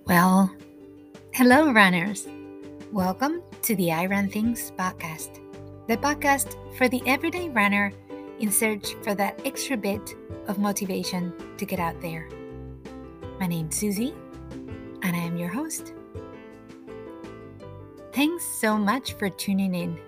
Well, hello, runners. Welcome to the I Run Things podcast, the podcast for the everyday runner in search for that extra bit of motivation to get out there. My name's Susie, and I am your host. Thanks so much for tuning in.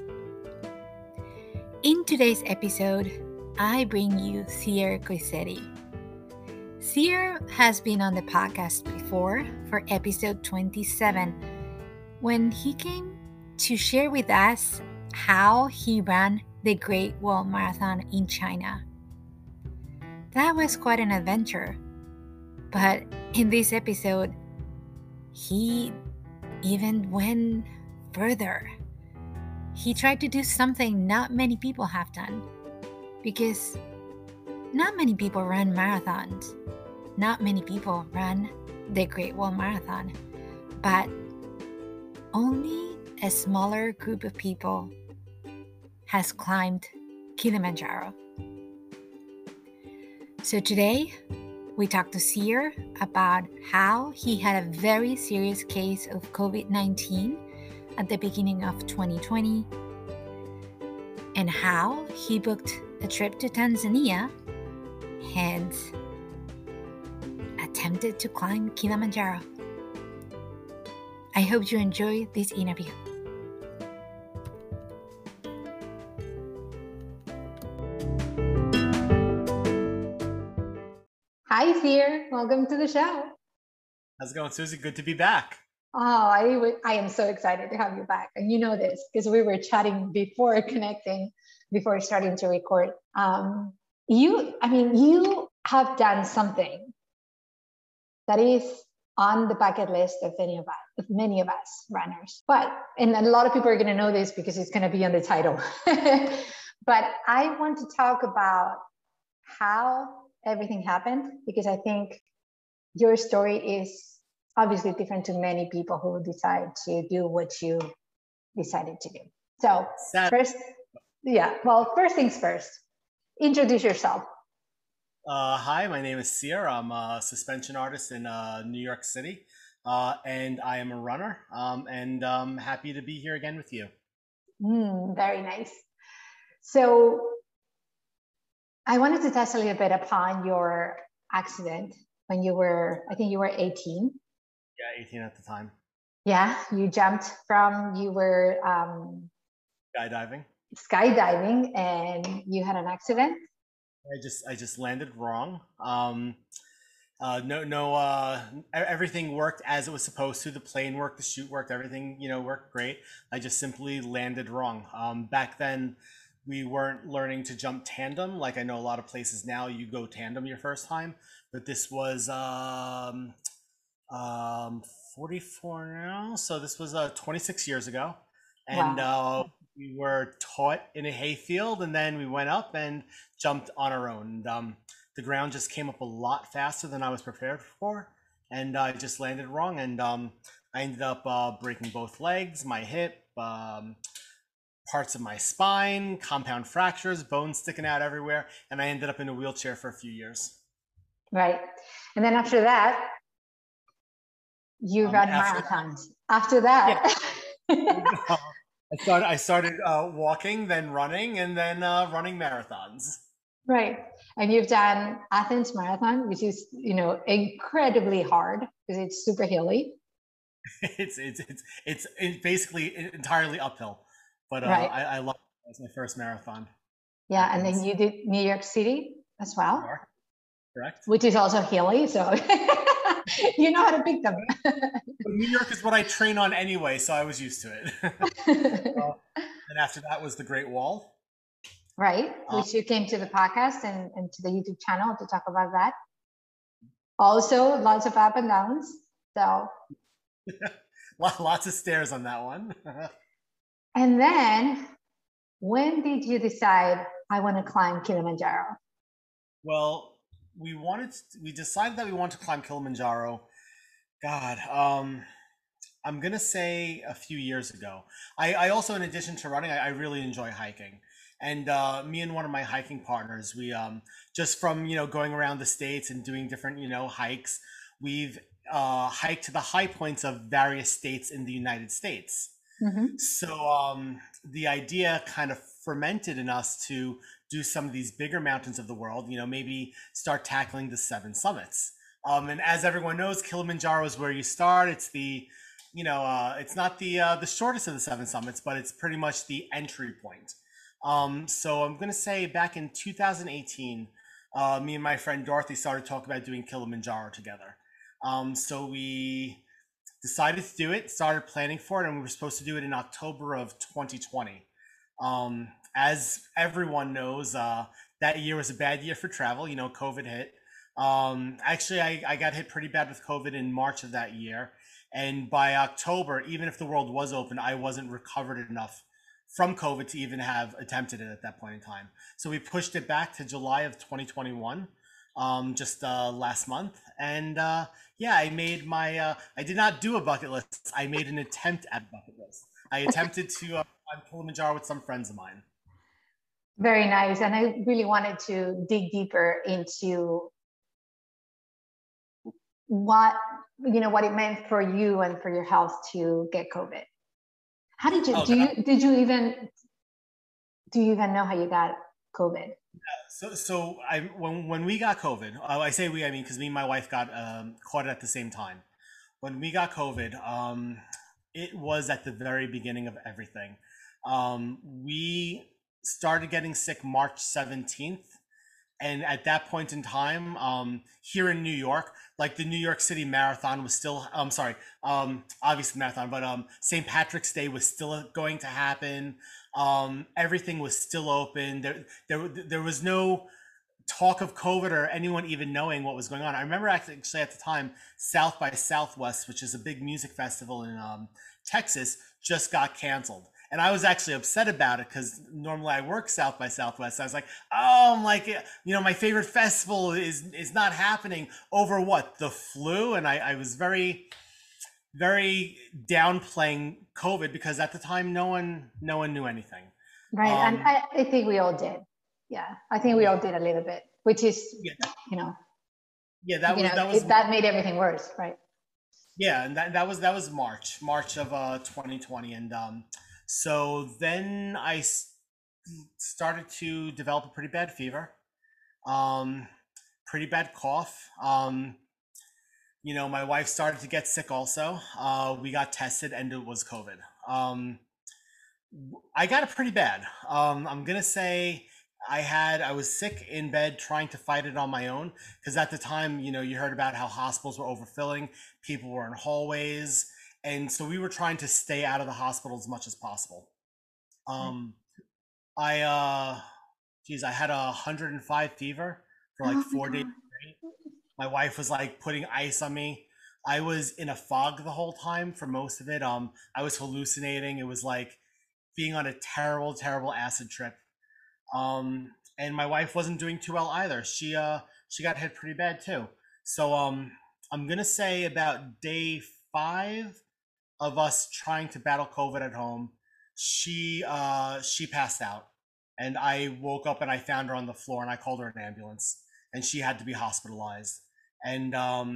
In today's episode, I bring you Sier Coisetti. Sier has been on the podcast before for episode 27 when he came to share with us how he ran the Great Wall Marathon in China. That was quite an adventure, but in this episode, he even went further. He tried to do something not many people have done, because not many people run marathons. Not many people run the Great Wall Marathon, but only a smaller group of people has climbed Kilimanjaro. So today, we talked to Sier about how he had a very serious case of COVID-19 at the beginning of 2020 and how he booked a trip to Tanzania and attempted to climb Kilimanjaro. I hope you enjoy this interview. Hi, Sier. Welcome to the show. How's it going, Susie? Good to be back. Oh, I am so excited to have you back. And you know this because we were chatting before connecting, before starting to record. You have done something that is on the bucket list of many of us runners. And a lot of people are going to know this because it's going to be on the title. But I want to talk about how everything happened, because I think your story is obviously different to many people who decide to do what you decided to do. So first things first, introduce yourself. Hi, my name is Sier. I'm a suspension artist in New York City, and I am a runner, and I'm happy to be here again with you. Very nice. So I wanted to touch a little bit upon your accident when you were 18. Yeah, 18 at the time. Yeah, you jumped you were skydiving, and you had an accident. I just landed wrong. Everything worked as it was supposed to. The plane worked, the chute worked, everything, worked great. I just simply landed wrong. Back then, we weren't learning to jump tandem. Like I know a lot of places now, you go tandem your first time, but this was 44 now. So this was 26 years ago. And Wow. We were taught in a hayfield, and then we went up and jumped on our own. And, the ground just came up a lot faster than I was prepared for, and I just landed wrong. And I ended up breaking both legs, my hip, parts of my spine, compound fractures, bones sticking out everywhere, and I ended up in a wheelchair for a few years. Right. And then after that, you ran marathons. After that, yeah. I started walking, then running, and then running marathons. Right. And you've done Athens Marathon, which is, incredibly hard because it's super hilly. It's basically entirely uphill, but right. I love it. It was my first marathon. Yeah, and then you did New York City as well. Correct. Which is also hilly, so you know how to pick them. New York is what I train on anyway, so I was used to it. And after that was the Great Wall. Right, which you came to the podcast and to the YouTube channel to talk about that. Also, lots of up and downs. So lots of stairs on that one. And then, when did you decide I want to climb Kilimanjaro? Well, we decided that we wanted to climb Kilimanjaro. God, I'm gonna say a few years ago. I also, in addition to running, I really enjoy hiking. And me and one of my hiking partners, we just from going around the States and doing different hikes, we've hike to the high points of various states in the United States. Hmm. So the idea kind of fermented in us to do some of these bigger mountains of the world, maybe start tackling the seven summits. And as everyone knows, Kilimanjaro is where you start. It's it's not the shortest of the seven summits, but it's pretty much the entry point. So I'm gonna say back in 2018, me and my friend Dorothy started talking about doing Kilimanjaro together. So we decided to do it, started planning for it, and we were supposed to do it in October of 2020. As everyone knows, that year was a bad year for travel. COVID hit. Actually, I got hit pretty bad with COVID in March of that year. And by October, even if the world was open, I wasn't recovered enough from COVID to even have attempted it at that point in time. So we pushed it back to July of 2021, just last month. And yeah, I did not do a bucket list. I made an attempt at a bucket list. I attempted to climb Kilimanjaro with some friends of mine. Very nice. And I really wanted to dig deeper into what what it meant for you and for your health to get COVID. How did you Oh, do God. you do you even know how you got COVID? So when we got COVID, I say we, I mean, because me and my wife got caught it at the same time. When we got COVID, it was at the very beginning of everything. We started getting sick March 17th. And at that point in time, here in New York, like the New York City Marathon was still, I'm sorry, obviously marathon, but St. Patrick's Day was still going to happen. Everything was still open. There was no talk of COVID or anyone even knowing what was going on. I remember actually at the time, South by Southwest, which is a big music festival in Texas, just got canceled. And I was actually upset about it because normally I work South by Southwest. I was like, oh, I'm like, my favorite festival is not happening over what, the flu? And I was very, very downplaying COVID because at the time no one knew anything. Right. And Um, I think we all did. Yeah. I think we yeah, all did a little bit, which is, yeah, you know, yeah. That was that made everything worse. Right. Yeah, and that was March of 2020, and so then started to develop a pretty bad fever, um, pretty bad cough. My wife started to get sick also. We got tested, and it was COVID. I got it pretty bad. I'm gonna say I was sick in bed trying to fight it on my own because at the time, you heard about how hospitals were overfilling, people were in hallways, and so we were trying to stay out of the hospital as much as possible. Right. Um, I geez, I had 105 fever for like Oh my 4 days God. straight. My wife was like putting ice on me. I was in a fog the whole time for most of it. I was hallucinating. It was like being on a terrible, terrible acid trip. And my wife wasn't doing too well either. She got hit pretty bad too. So I'm gonna say about day 5 of us trying to battle COVID at home, she passed out, and I woke up and I found her on the floor and I called her an ambulance, and she had to be hospitalized. And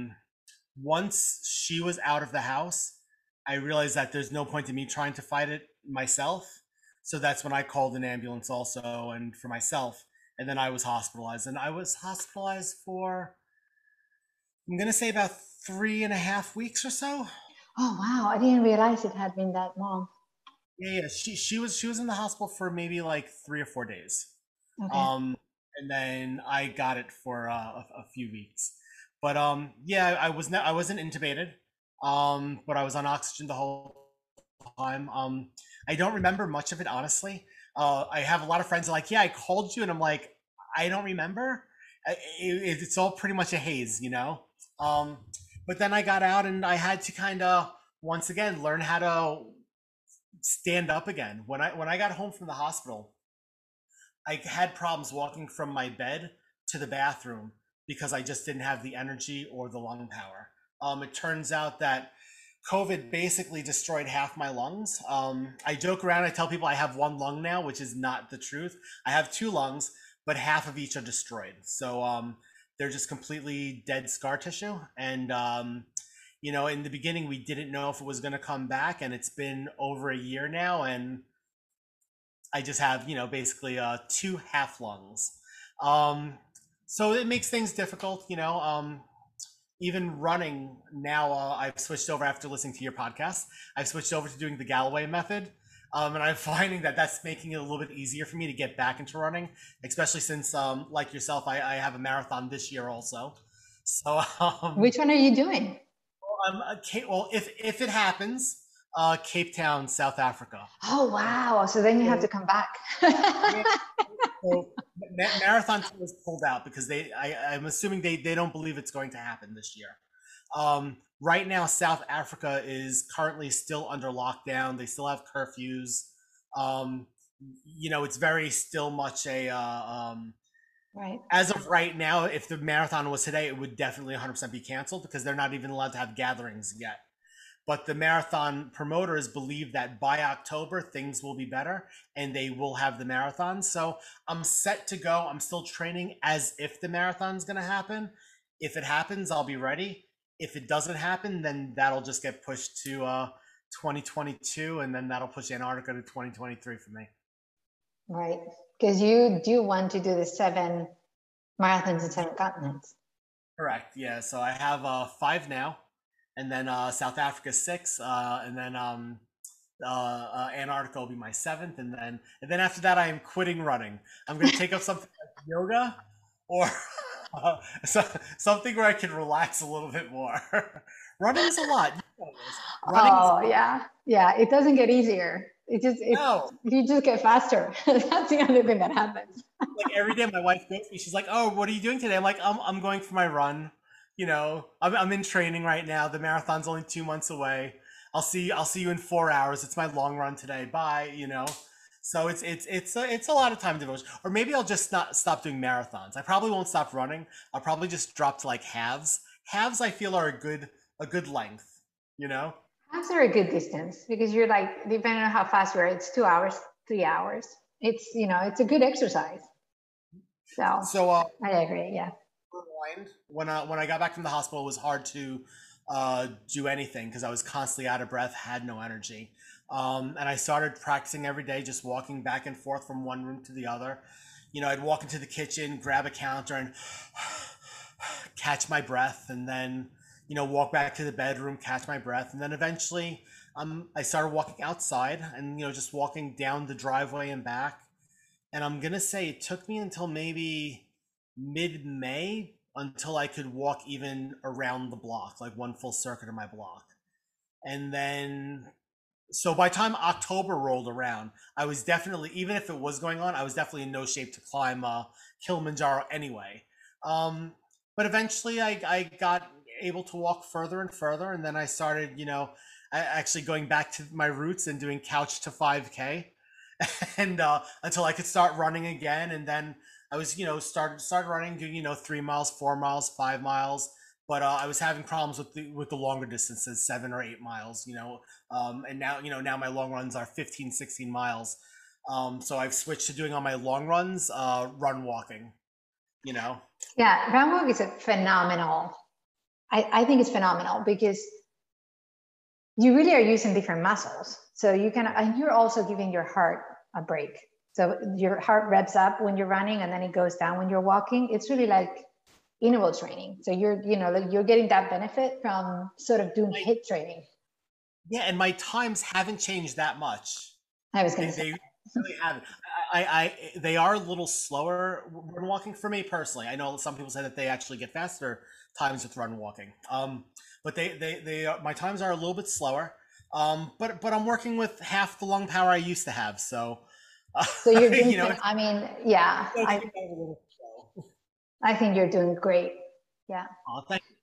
once she was out of the house, I realized that there's no point in me trying to fight it myself. So that's when I called an ambulance also and for myself. And then I was hospitalized. And I was hospitalized for, I'm going to say about 3.5 weeks or so. Oh, wow. I didn't realize it had been that long. Yeah, yeah. She was in the hospital for maybe like 3 or 4 days. Okay. Um, and then I got it for a few weeks. But yeah, I wasn't intubated. But I was on oxygen the whole time. I don't remember much of it, honestly. I have a lot of friends that are like, yeah, I called you, and I'm like, I don't remember. It's all pretty much a haze. Um, but then I got out, and I had to kind of once again learn how to stand up again. When I got home from the hospital, I had problems walking from my bed to the bathroom because I just didn't have the energy or the lung power. It turns out that COVID basically destroyed half my lungs. I joke around, I tell people I have one lung now, which is not the truth. I have two lungs, but half of each are destroyed. So they're just completely dead scar tissue. And In the beginning, we didn't know if it was going to come back, and it's been over a year now, and I just have, basically two half lungs. Um, so it makes things difficult, even running now. I've switched over after listening to your podcast. I've switched over to doing the Galloway method. And I'm finding that that's making it a little bit easier for me to get back into running, especially since, like yourself, I have a marathon this year also. So, Which one are you doing? well, if it happens, Cape Town, South Africa. Oh, wow. So then you have to come back. Yeah, so marathon team was pulled out because I'm assuming they don't believe it's going to happen this year. Right now, South Africa is currently still under lockdown. They still have curfews. Um, it's very still much a Right. as of right now. If the marathon was today, it would definitely 100% be canceled because they're not even allowed to have gatherings yet. But the marathon promoters believe that by October things will be better and they will have the marathon. So I'm set to go. I'm still training as if the marathon's going to happen. If it happens, I'll be ready. If it doesn't happen, then that'll just get pushed to 2022, and then that'll push Antarctica to 2023 for me. Right. Because you do want to do the 7 marathons in 7 continents. Correct. Yeah. So I have 5 now, and then South Africa 6, and then Antarctica will be my 7th, and then after that I am quitting running. I'm going to take up something like yoga or something where I can relax a little bit more. Running is a lot. Yeah. It doesn't get easier. No. You just get faster. That's the other thing that happens. Like every day, my wife goes to me. She's like, "Oh, what are you doing today?" I'm like, I'm going for my run. I'm in training right now. The marathon's only 2 months away. I'll see you in 4 hours. It's my long run today. Bye. So it's a lot of time devotion. Or maybe I'll just not stop doing marathons. I probably won't stop running. I'll probably just drop to like halves. Halves I feel are a good length. Halves are a good distance because you're like, depending on how fast you are, it's 2 hours, 3 hours. It's a good exercise. So I agree. Yeah. When I got back from the hospital, it was hard to do anything because I was constantly out of breath, had no energy. And I started practicing every day, just walking back and forth from one room to the other. I'd walk into the kitchen, grab a counter, and catch my breath, and then walk back to the bedroom, catch my breath, and then eventually I started walking outside and just walking down the driveway and back. And I'm gonna say it took me until maybe mid-May until I could walk even around the block, like one full circuit of my block. And then, so by the time October rolled around, I was definitely, even if it was going on, I was definitely in no shape to climb Kilimanjaro anyway. But eventually I got able to walk further and further, and then I started, actually going back to my roots and doing couch to 5K, and until I could start running again. And then I was, started running, doing 3 miles, 4 miles, 5 miles. But I was having problems with the longer distances, 7 or 8 miles. And now my long runs are 15, 16 miles. So I've switched to doing on my long runs, run walking. Yeah, run walk is a phenomenal. I think it's phenomenal because you really are using different muscles. So and you're also giving your heart a break. So your heart revs up when you're running and then it goes down when you're walking. It's really like interval training. So you're getting that benefit from sort of doing HIIT training. Yeah, and my times haven't changed that much. I was going to say. They really haven't. They are a little slower run walking for me personally. I know some people say that they actually get faster times with run walking. But my times are a little bit slower. But I'm working with half the lung power I used to have. So you're doing, yeah. I think you're doing great. Yeah. Oh, thank you.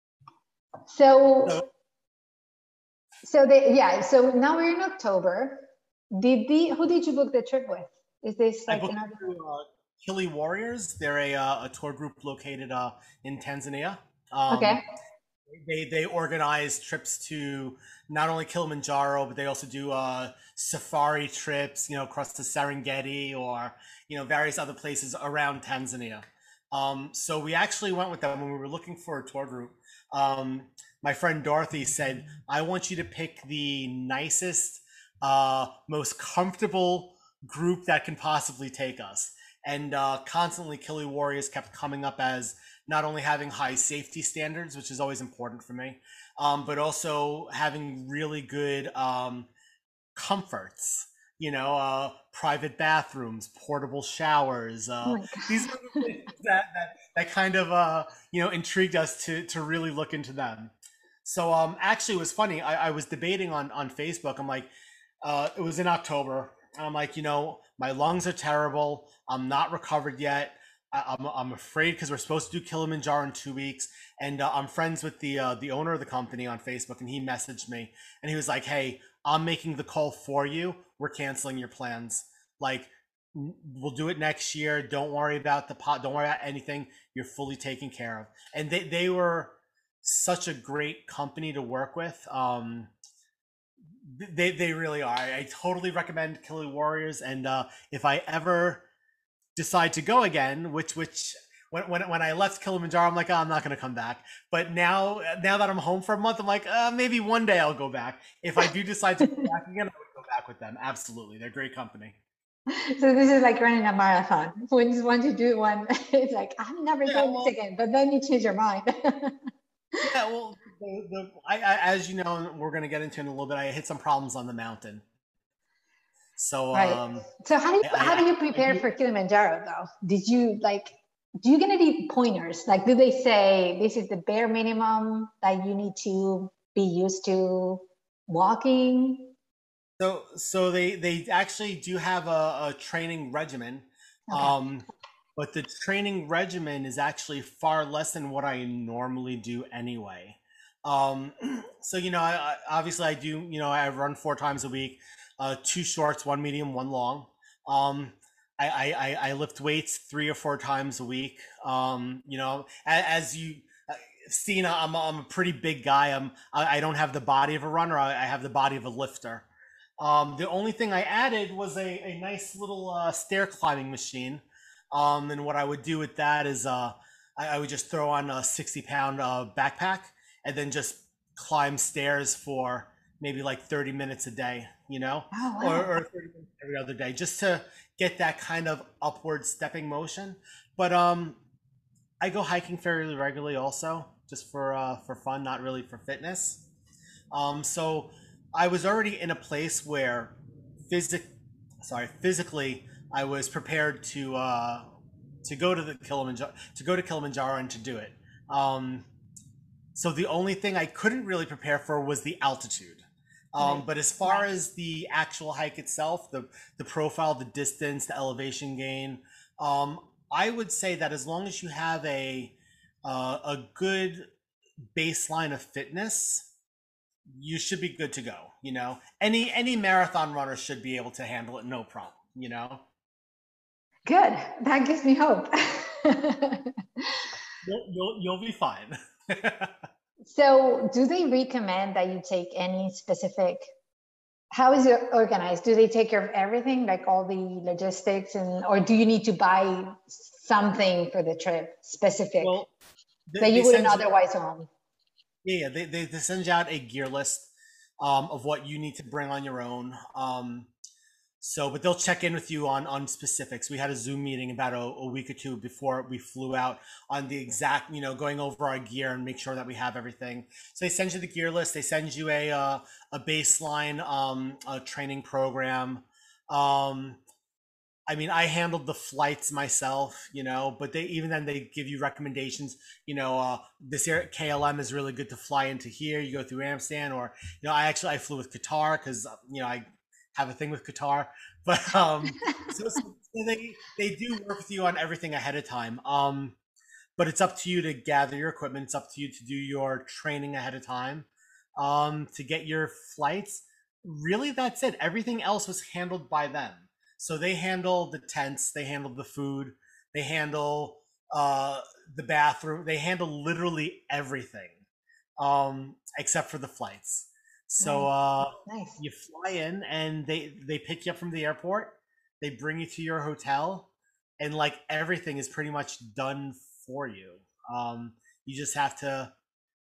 So now we're in October. Who did you book the trip with? Is this like another? Kili Warriors. They're a tour group located in Tanzania. Okay. They organize trips to not only Kilimanjaro, but they also do safari trips, across the Serengeti or various other places around Tanzania. So we actually went with them when we were looking for a tour group. my friend Dorothy said, I want you to pick the nicest, most comfortable group that can possibly take us. And constantly, Kili Warriors kept coming up as not only having high safety standards, which is always important for me, but also having really good comforts. Private bathrooms, portable showers. Oh my These are the God. things that kind of intrigued us to really look into them. So actually, it was funny. I was debating on Facebook. I'm like, it was in October. And I'm like, my lungs are terrible. I'm not recovered yet. I'm afraid because we're supposed to do Kilimanjaro in 2 weeks, and I'm friends with the owner of the company on Facebook, and he messaged me, and he was like, "Hey, I'm making the call for you. We're canceling your plans. Like, we'll do it next year. Don't worry about the pot. Don't worry about anything. You're fully taken care of." And they were such a great company to work with. They really are. I totally recommend Killer Warriors, and if I ever decide to go again, which when I left Kilimanjaro, I'm like, oh, I'm not going to come back. But now that I'm home for a month, I'm like, maybe one day I'll go back. If I do decide to go back again, I would go back with them. Absolutely, they're great company. So this is like running a marathon. Once you do one, it's like I'm never Yeah, doing this well, again. But then you change your mind. yeah, well, I as you know, we're going to get into it in a little bit. I hit some problems on the mountain, so Right. So how do you I prepare do. for Kilimanjaro though? Did you like do you get any pointers? Like do they say this is the bare minimum that you need to be used to walking? So they actually do have a training regimen, Okay. um, but the training regimen is actually far less than what I normally do anyway. Um, so obviously I do. I run 4 times a week, two shorts, one medium, one long. Um, I lift weights 3 or 4 times a week. As you seen, I'm a pretty big guy. I don't have the body of a runner. I have the body of a lifter. The only thing I added was a nice little stair climbing machine. And what I would do with that is I would just throw on a 60-pound backpack and then just climb stairs for maybe like 30 minutes a day, Oh or wow. 30 minutes every other day, just to get that kind of upward stepping motion. But I go hiking fairly regularly also, just for fun, not really for fitness. So I was already in a place where physic physically I was prepared to go to the Kilimanjaro to go to Kilimanjaro and to do it. Um, so the only thing I couldn't really prepare for was the altitude. Right. But as far as the actual hike itself, the profile, the distance, the elevation gain, um, I would say that as long as you have a good baseline of fitness, you should be good to go. Any marathon runner should be able to handle it, no problem. Good. That gives me hope. You'll be fine. So, do they recommend that you take any specific? How is it organized? Do they take care of everything, like all the logistics, and or do you need to buy something for the trip specific Well, that they you wouldn't send you otherwise own? yeah, they send you out a gear list of what you need to bring on your own. But they'll check in with you on specifics. We had a Zoom meeting about a week or two before we flew out on the exact, going over our gear and make sure that we have everything. So they send you the gear list. They send you a baseline a training program. Um, I mean, I handled the flights myself, but they even then they give you recommendations. This here at KLM is really good to fly into here. You go through Amsterdam, or I flew with Qatar because I have a thing with Qatar. But so they do work with you on everything ahead of time. But it's up to you to gather your equipment. It's up to you to do your training ahead of time. To get your flights. Really, that's it. Everything else was handled by them. So they handle the tents, they handle the food, they handle uh, the bathroom, they handle literally everything, except for the flights. So Right. Nice. you fly in, and they pick you up from the airport, they bring you to your hotel, and like everything is pretty much done for you. You just have to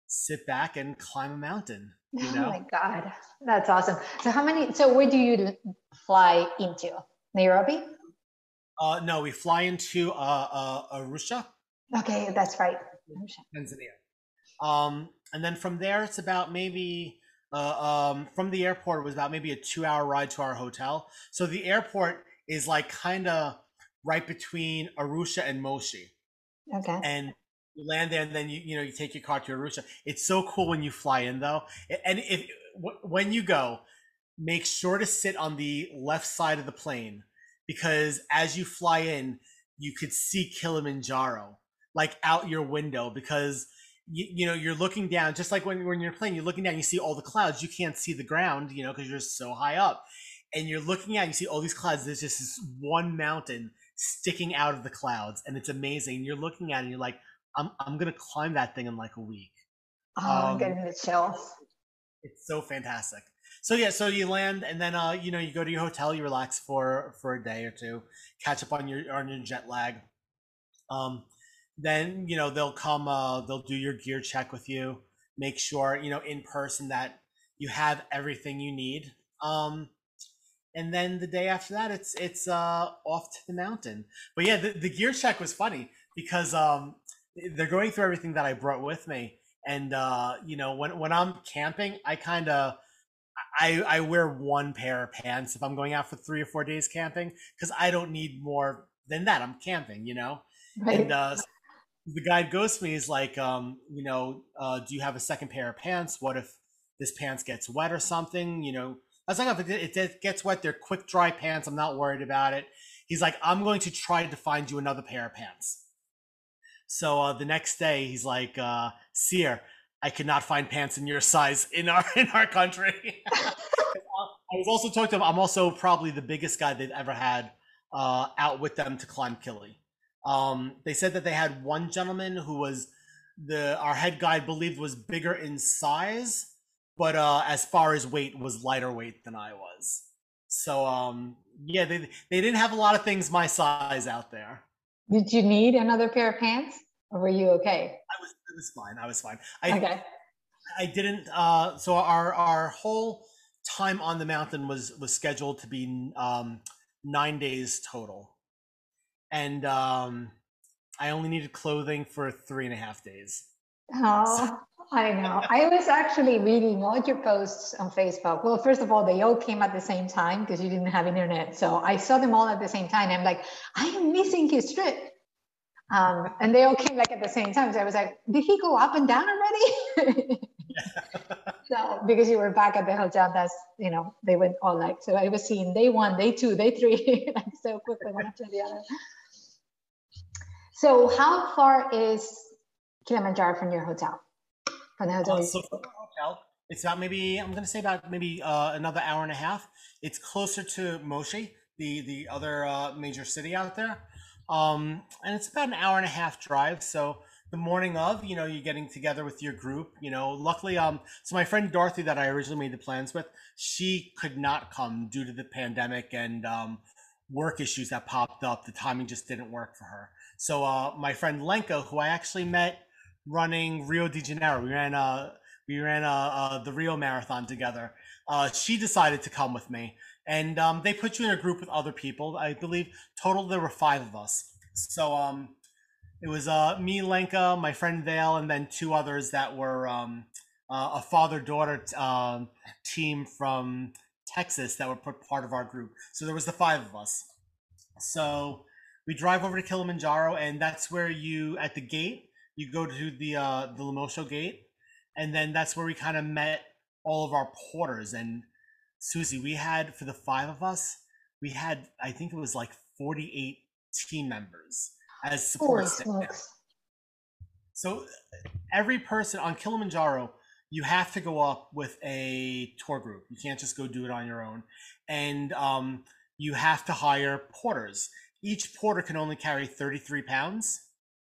sit back and climb a mountain, you Oh know? my God, that's awesome. So how many? So where do you fly into? Nairobi? No, we fly into Arusha, Okay, that's right. Tanzania. And then from there, it's about maybe from the airport, it was about maybe a 2 hour ride to our hotel. So the airport is like kind of right between Arusha and Moshi, Okay. and you land there, and then you take your car to Arusha. It's so cool when you fly in though, and if when you go, make sure to sit on the left side of the plane because as you fly in, you could see Kilimanjaro like out your window because you're looking down just like when you're playing, you're looking down, you see all the clouds, you can't see the ground, because you're so high up, and you're looking out, you see all these clouds. There's just this one mountain sticking out of the clouds, and it's amazing. And you're looking at it, and you're like, I'm gonna climb that thing in like a week. Oh, I'm Um, getting the chills. it's so fantastic. So yeah, so you land and then you go to your hotel, you relax for a day or two, catch up on your jet lag. Um, then they'll come, they'll do your gear check with you, make sure in person that you have everything you need. And then the day after that, it's off to the mountain. But yeah, the gear check was funny because they're going through everything that I brought with me, and when I'm camping, I wear one pair of pants if I'm going out for 3 or 4 days camping because I don't need more than that. I'm camping. And Right. the guide goes to me, is like, do you have a second pair of pants? What if this pants gets wet or something? I was like, oh, if it gets wet, they're quick dry pants. I'm not worried about it. He's like, I'm going to try to find you another pair of pants. So the next day, he's like, Seer, I could not find pants in your size in our country. I was also talking to him. I'm also probably the biggest guy they've ever had out with them to climb Kili. They said that they had one gentleman who was our head guide believed was bigger in size, but as far as weight was lighter weight than I was. So yeah, they didn't have a lot of things my size out there. Did you need another pair of pants, or were you okay? It was fine. I was fine. I Okay. I didn't. So our whole time on the mountain was scheduled to be 9 days total, and I only needed clothing for 3.5 days. So, Oh, I know. I was actually reading all your posts on Facebook. Well, first of all, they all came at the same time because you didn't have internet. So I saw them all at the same time. I'm like, I am missing his trip. And they all came like at the same time. So I was like, did he go up and down already? So because you were back at the hotel, they went all like, so I was seeing day one, day two, day three, like so quickly one after the other. So how far is Kilimanjaro from your hotel? From the hotel? so from the hotel, it's about maybe, I'm gonna say about maybe another hour and a half. It's closer to Moshi, the other major city out there, and it's about an hour and a half drive. So the morning of, you're getting together with your group. Luckily, so my friend Dorothy that I originally made the plans with, she could not come due to the pandemic and work issues that popped up. The timing just didn't work for her. So my friend Lenka, who I actually met running Rio de Janeiro, we ran the Rio Marathon together. She decided to come with me, and they put you in a group with other people. I believe total there were 5 of us. So it was me, Lenka, my friend Vale, and then 2 others that were a father-daughter team from Texas that were part of our group. So there was the 5 of us. So we drive over to Kilimanjaro, and that's where at the gate, you go to the Lemosho gate, and then that's where we kind of met all of our porters. And Susie, we had, for the 5 of us, we had, I think it was like 48 team members as support Holy staff. smokes. So every person on Kilimanjaro, you have to go up with a tour group. You can't just go do it on your own. And you have to hire porters. Each porter can only carry 33 pounds.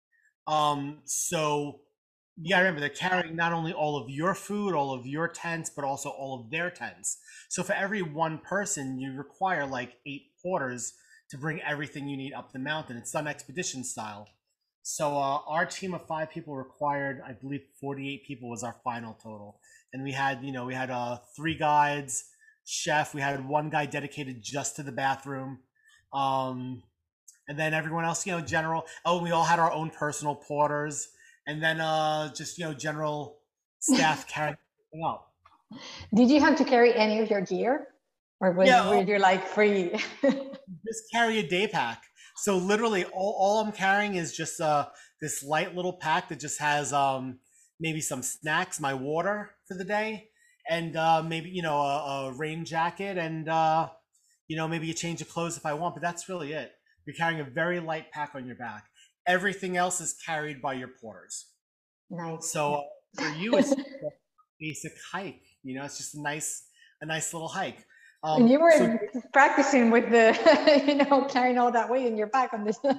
So you gotta remember, they're carrying not only all of your food, all of your tents, but also all of their tents. So for every one person, you require like 8 porters to bring everything you need up the mountain. It's done expedition style. So our team of 5 people required, I believe, 48 people was our final total, and we had 3 guides, chef. We had one guy dedicated just to the bathroom, um, and then everyone else, general. Oh, we all had our own personal porters, and then just general staff carrying everything up. Did you have to carry any of your gear, or were you like free? Just carry a day pack. So literally, all I'm carrying is just this light little pack that just has maybe some snacks, my water for the day, and maybe a rain jacket, and maybe a change of clothes if I want. But that's really it. You're carrying a very light pack on your back. Everything else is carried by your porters. Nice. So for you, it's a basic hike. It's just a nice little hike. And you were practicing with the, carrying all that weight in your back on this. The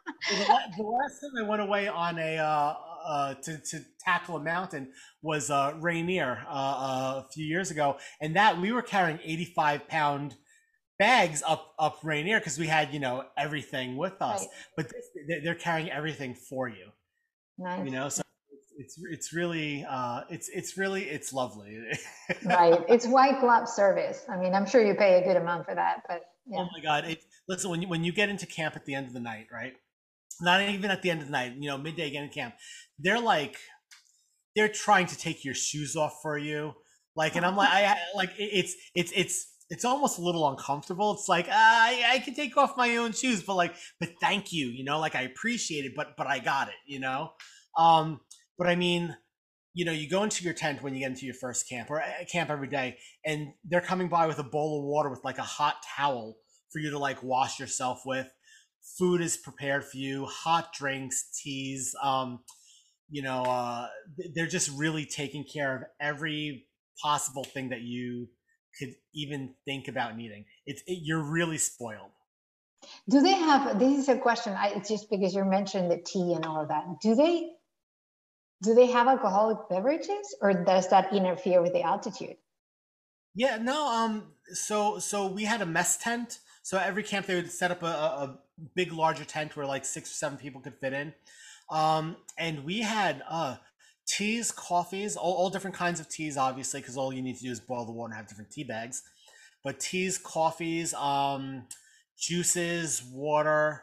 last time I went away on to tackle a mountain was Rainier a few years ago, and that we were carrying 85-pound bags up Rainier because we had everything with us. Right. But they're carrying everything for you. Nice. So it's really it's lovely. Right. It's white glove service. I mean, I'm sure you pay a good amount for that, but yeah. Oh my God. Listen, when you get into camp at the end of the night, right? Not even at the end of the night, midday get in camp, they're trying to take your shoes off for you. And I'm like, it's almost a little uncomfortable. It's like, I can take off my own shoes, but thank you, I appreciate it, but I got it, But I mean, you go into your tent when you get into your first camp or camp every day, and they're coming by with a bowl of water with a hot towel for you to wash yourself with. Food is prepared for you, hot drinks, teas. They're just really taking care of every possible thing that you could even think about needing. You're really spoiled. Do they have? This is a question. It's just because you mentioned the tea and all of that. Do they have alcoholic beverages, or does that interfere with the altitude? Yeah, no. So we had a mess tent. So every camp they would set up a big, larger tent where 6 or 7 people could fit in. And we had teas, coffees, all different kinds of teas, obviously, because all you need to do is boil the water and have different tea bags. But teas, coffees, juices, water.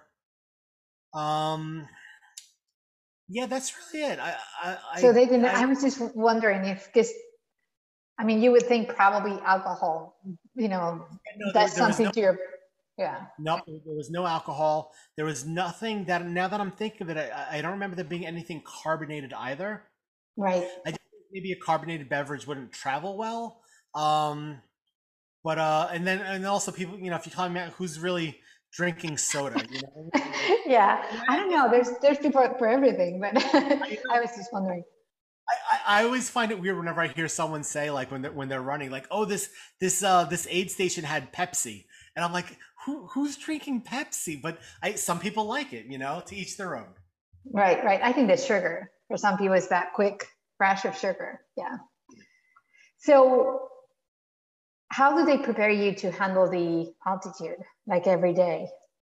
Yeah, that's really it. So they didn't. I was just wondering because, you would think probably alcohol. That's something to your. Yeah. No, there was no alcohol. There was nothing that. Now that I'm thinking of it, I don't remember there being anything carbonated either. Right. I think maybe a carbonated beverage wouldn't travel well. But and also people, if you call me out, who's really drinking soda, Yeah, I don't know. There's people for everything, but I was just wondering. I always find it weird whenever I hear someone say when they're running oh, this aid station had Pepsi, and I'm like, who's drinking Pepsi? But some people like it, to each their own. Right. I think the sugar for some people is that quick rush of sugar. Yeah. So how do they prepare you to handle the altitude every day?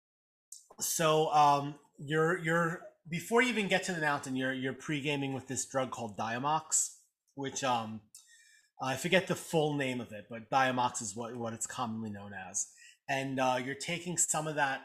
So you're before you even get to the mountain, you're pre-gaming with this drug called Diamox, which I forget the full name of it, but Diamox is what it's commonly known as. And you're taking some of that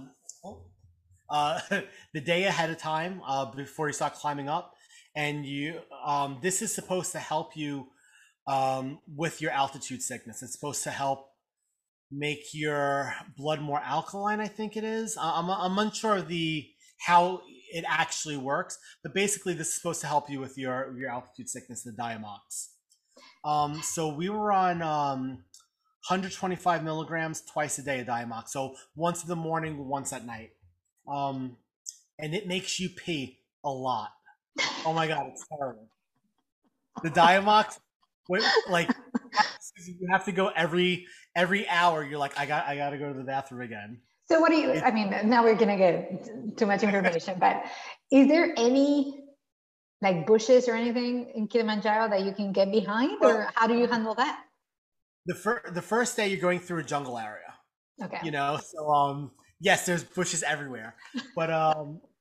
the day ahead of time before you start climbing up, and this is supposed to help you with your altitude sickness. It's supposed to help make your blood more alkaline, I think it is. I'm unsure of how it actually works, but basically this is supposed to help you with your altitude sickness, the Diamox. So we were on 125 milligrams twice a day of Diamox. So once in the morning, once at night. And it makes you pee a lot. Oh my God, it's terrible. The Diamox, you have to go every hour. You're like, I got to go to the bathroom again. So what do you? Now we're gonna get too much information, but is there any bushes or anything in Kilimanjaro that you can get behind, or how do you handle that? The first day you're going through a jungle area. Okay. So yes, there's bushes everywhere, but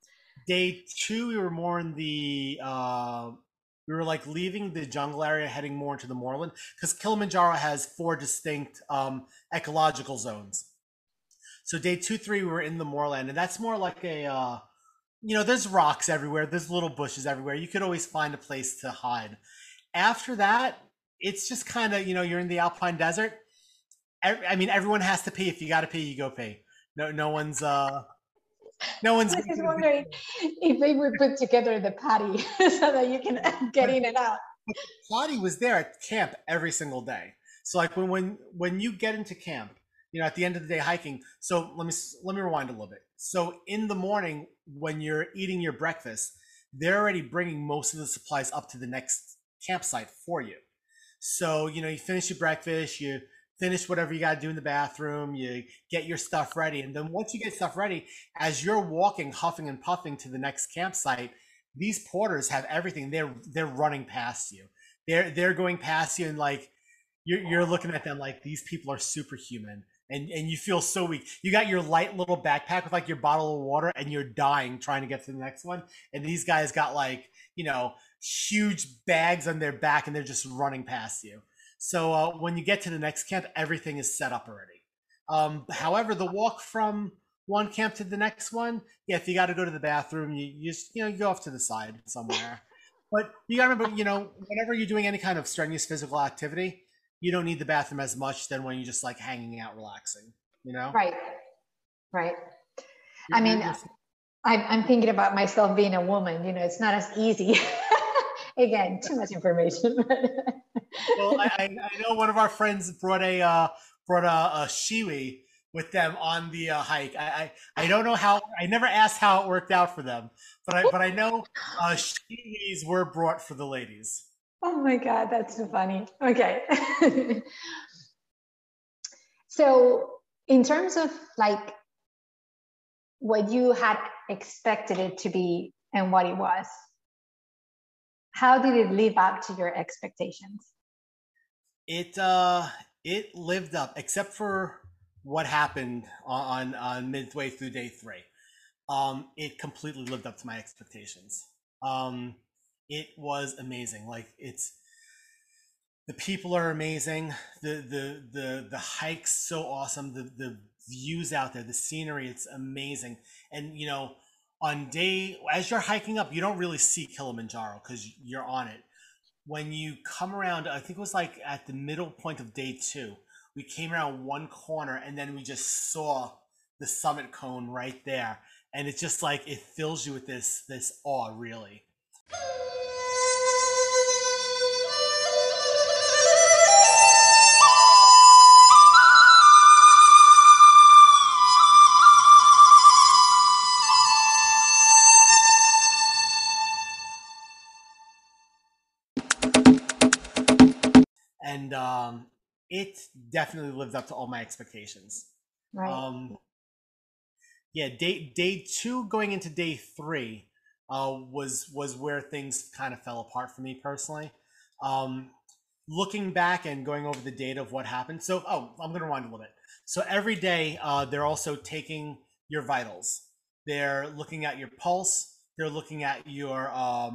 Day two, we were more in the we were like leaving the jungle area, heading more into the moorland, because Kilimanjaro has four distinct ecological zones. So day two, three, we were in the moorland, and that's more like a there's rocks everywhere, there's little bushes everywhere. You could always find a place to hide. After that, it's just kind of you're in the alpine desert. I mean, everyone has to pee. If you got to pee, you go pee. No one's no one's. I was just wondering if they would put together the patty so that you can get in and out. Potty was there at camp every single day. So like when you get into camp, at the end of the day hiking. So let me rewind a little bit. So in the morning when you're eating your breakfast, they're already bringing most of the supplies up to the next campsite for you. So you finish your breakfast, you finish whatever you got to do in the bathroom, you get your stuff ready, and then once you get stuff ready, as you're walking, huffing and puffing to the next campsite, these porters have everything. They're running past you. They're going past you, and like you're looking at them like these people are superhuman, and you feel so weak. You got your light little backpack with like your bottle of water, and you're dying trying to get to the next one, and these guys got like huge bags on their back, and they're just running past you. So when you get to the next camp, everything is set up already. However, the walk from one camp to the next one, yeah, if you got to go to the bathroom, you just you go off to the side somewhere. But you got to remember, whenever you're doing any kind of strenuous physical activity, you don't need the bathroom as much than when you're just like hanging out, relaxing. Right. I mean, I'm thinking about myself being a woman. It's not as easy. Again, too much information. Well, I know one of our friends brought a shiwi with them on the hike. I don't know how. I never asked how it worked out for them, but I know shiwis were brought for the ladies. Oh my God, that's so funny. Okay. So in terms of like what you had expected it to be and what it was, how did it live up to your expectations? It lived up, except for what happened on midway through day three. It completely lived up to my expectations. It was amazing. Like the people are amazing. The hike's so awesome. The views out there, the scenery, it's amazing. And as you're hiking up, you don't really see Kilimanjaro because you're on it. When you come around, I think it was like at the middle point of day two, we came around one corner and then we just saw the summit cone right there. And it's just like, it fills you with this awe, really. And it definitely lived up to all my expectations. Right. Yeah, day two going into day three was where things kind of fell apart for me personally. Looking back and going over the data of what happened. So, I'm going to rewind a little bit. So every day they're also taking your vitals. They're looking at your pulse. They're looking at your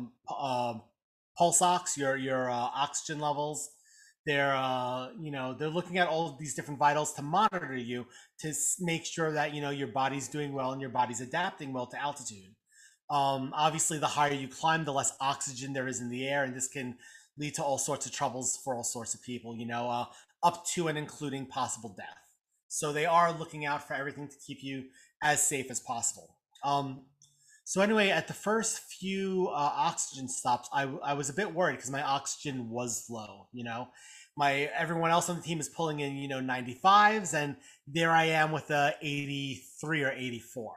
pulse ox, your oxygen levels. They're looking at all of these different vitals to monitor you to make sure that your body's doing well and your body's adapting well to altitude. Obviously, the higher you climb, the less oxygen there is in the air, and this can lead to all sorts of troubles for all sorts of people. Up to and including possible death. So they are looking out for everything to keep you as safe as possible. So anyway, at the first few oxygen stops, I was a bit worried because my oxygen was low. Everyone else on the team is pulling in 95s, and there I am with a 83 or 84.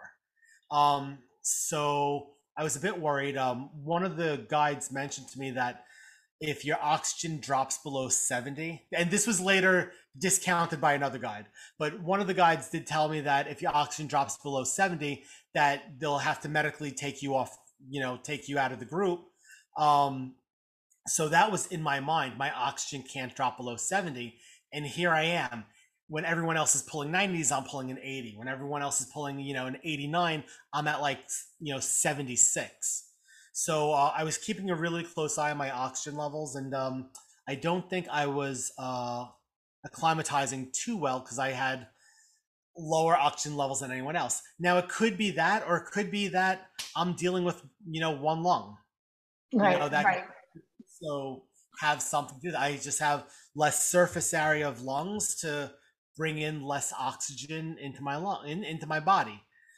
So I was a bit worried. One of the guides mentioned to me that if your oxygen drops below 70, and this was later discounted by another guide, but one of the guides did tell me that if your oxygen drops below 70, that they'll have to medically take you off, take you out of the group. So that was in my mind. My oxygen can't drop below 70. And here I am when everyone else is pulling 90s, I'm pulling an 80. When everyone else is pulling, an 89, I'm at like, 76. So I was keeping a really close eye on my oxygen levels, and I don't think I was acclimatizing too well because I had lower oxygen levels than anyone else. Now it could be that, or it could be that I'm dealing with, one lung. Right, That right. so have something to do. I just have less surface area of lungs to bring in less oxygen into my into my body.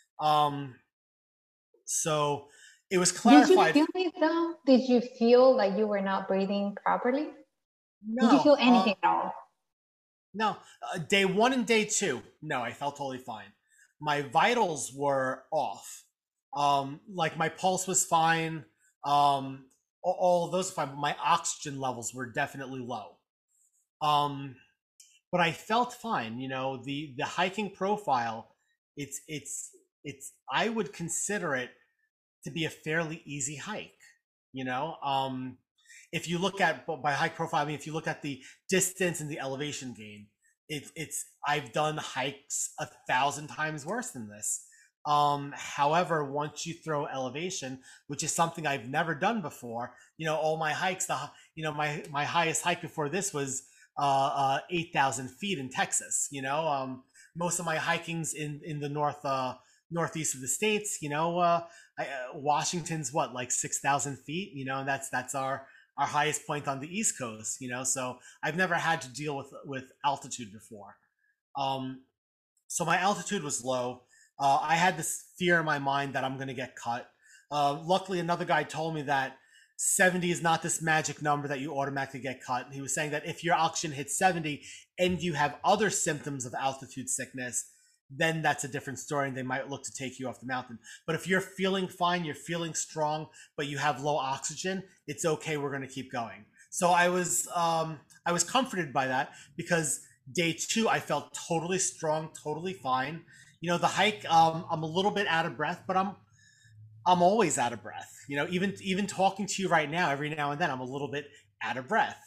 So it was Did you clarified. feel it though? Did you feel like you were not breathing properly? Did you No, feel anything at all? no. Day 1 and day 2, no, I felt totally fine. My vitals were off. Like my pulse was fine. All of those were fine, but my oxygen levels were definitely low. Um, but I felt fine. The hiking profile, it's I would consider it to be a fairly easy hike. You know, if you look at by hike profile, I mean if you look at the distance and the elevation gain, it's I've done hikes 1,000 times worse than this. However, once you throw elevation, which is something I've never done before, all my hikes, my highest hike before this was 8,000 feet in Texas. Most of my hikings in the northeast of the states, Washington's what, like 6,000 feet, and that's our highest point on the East Coast, so I've never had to deal with altitude before. So my altitude was low. I had this fear in my mind that I'm going to get cut. Luckily, another guy told me that 70 is not this magic number that you automatically get cut. He was saying that if your oxygen hits 70 and you have other symptoms of altitude sickness, then that's a different story and they might look to take you off the mountain. But if you're feeling fine, you're feeling strong, but you have low oxygen, it's okay. We're going to keep going. So I was comforted by that because day 2, I felt totally strong, totally fine. The hike, I'm a little bit out of breath, but I'm always out of breath. Even talking to you right now, every now and then, I'm a little bit out of breath.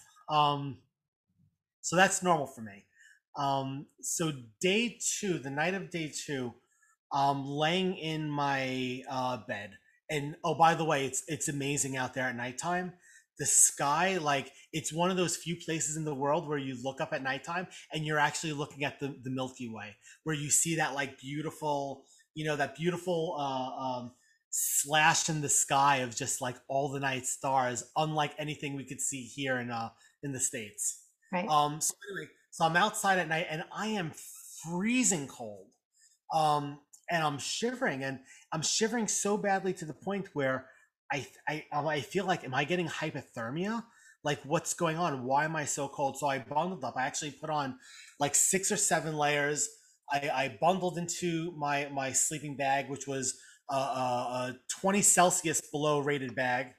So that's normal for me. So day 2, the night of day 2, laying in my bed, and oh, by the way, it's amazing out there at nighttime. The sky, like it's one of those few places in the world where you look up at nighttime and you're actually looking at the Milky Way, where you see that like beautiful, that beautiful slash in the sky of just like all the night stars, unlike anything we could see here in the States. Right. So anyway, so I'm outside at night and I am freezing cold. And I'm shivering so badly to the point where I feel like, am I getting hypothermia? Like what's going on? Why am I so cold? So I bundled up. I actually put on like 6 or 7 layers. I bundled into my sleeping bag, which was a 20 Celsius below rated bag.